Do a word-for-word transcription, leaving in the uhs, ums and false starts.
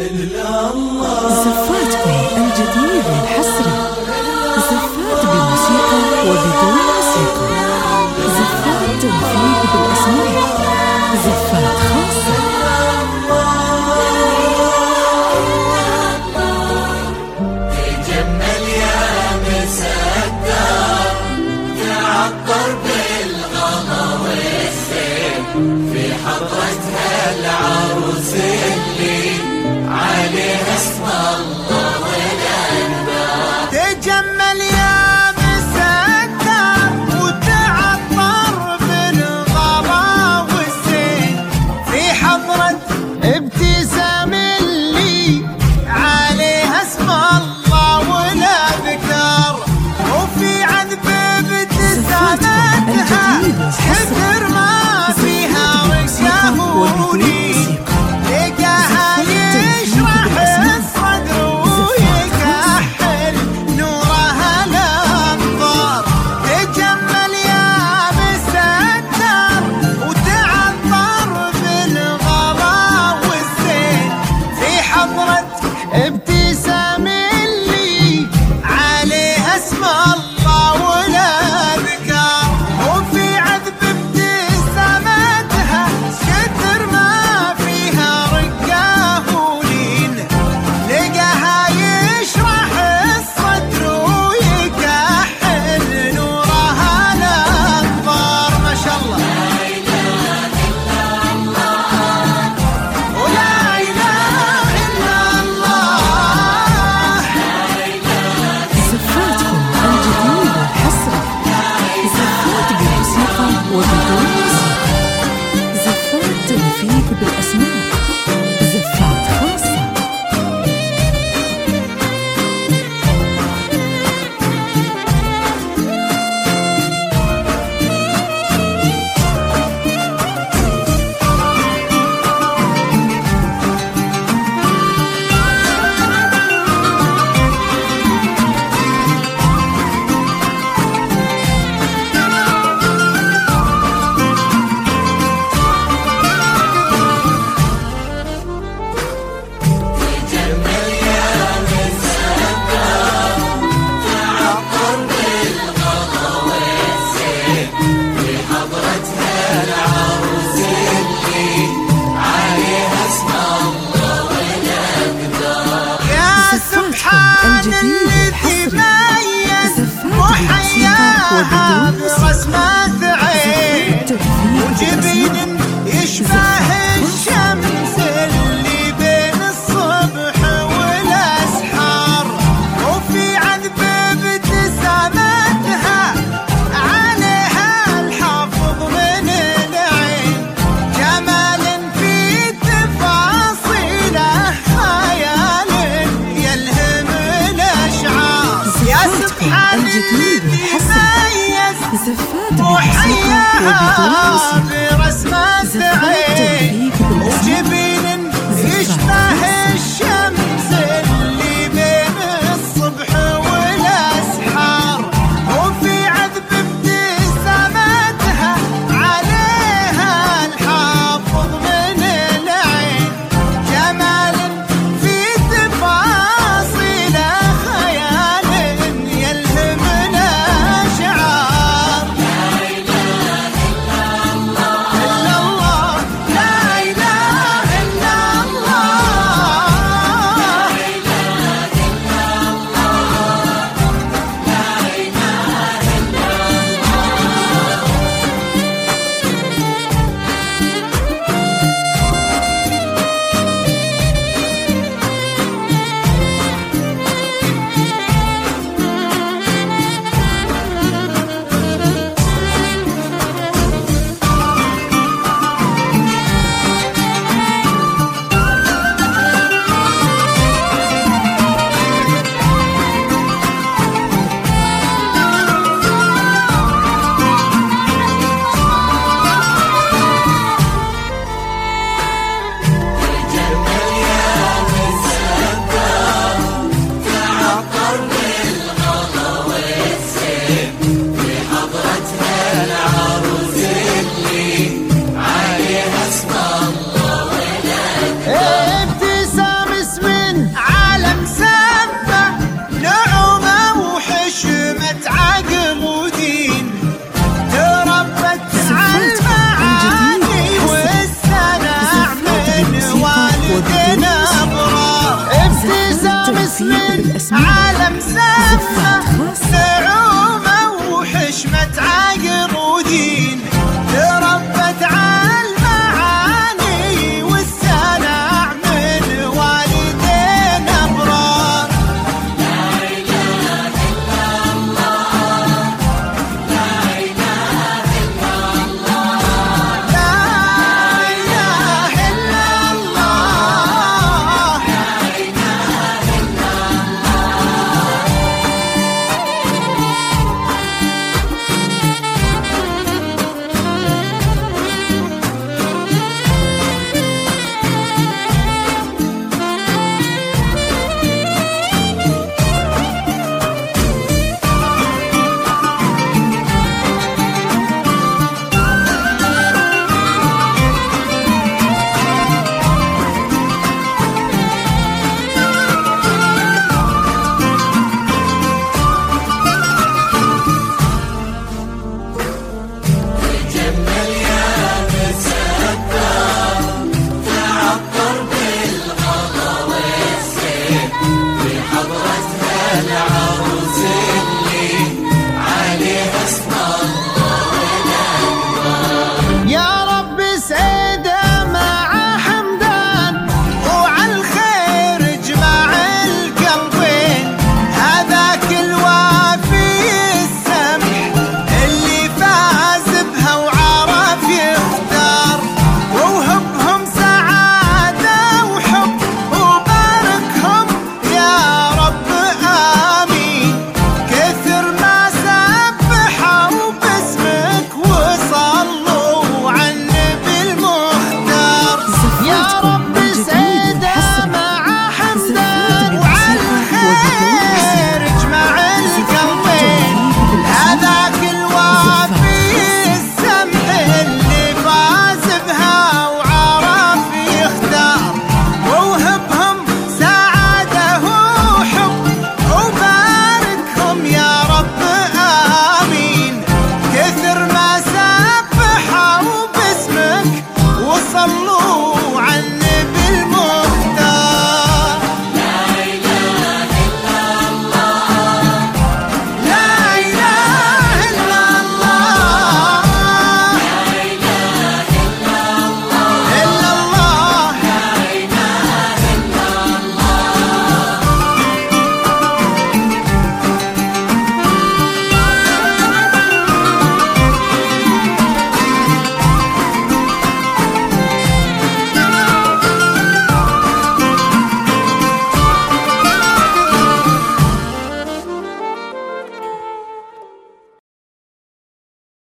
زفاتكم الجديد والحصري، زفات بموسيقى وبدون موسيقى، زفات تنفيذ بالأسماء، زفات خاصة. تجمل يا مسدر، تعطر بالغلا والسيف في حضرتها العروس اللي عليها اسم الله والأكبر. تجمل يا مسدر وتعطر بالغلا والسيف في حضرة ابتسام اللي عليها اسم الله والأذكار، وفي عذب ابتسامتها كثر ما فيها رجاه ولي لقاها يشرح الصدر ويكحل نورها الأنظار. تجمل يا مسدر وتعطر بالغلا والزين في حضرة ابتسام اللي عليها اسم الله والأذكار، وفي عذب ابتسامتها كثر ما فيها رقاه ولين لقاها يشرح الصدر ويكحل نورها الأنظار. ما شاء الله، لا إله إلا الله ولا إله إلا الله. زفاتكم الجديد والحصري، زفات بموسيقى وبدون موسيقى، زفات تنفيذ بالأسماء، زفات خاصة. تجمل يا مسدر، تعطر بالغلا والسيف في حضرتها العروس اللي عليها اسم الله والأكبر. يا زفاتكم سبحان الجديد اللي والحصري، تميز زفات وحياها بالموسيقى وبدون برسمات عين زفات تنفيذ وجبين بالأسماء، يشبه الشمس اللي بين الصبح والأسحار، وفي عذب ابتسامتها عليها الحافظ من العين، جمال في تفاصيله خيال يلهم الأشعار. يا زفاتكم سبحان الجديد اللي والحصري، تميز زفات بموسيقى وبدون وحياها موسيقى، برسمات زفات عين تنفيذ بالأسماء، وجبين زفات يشبه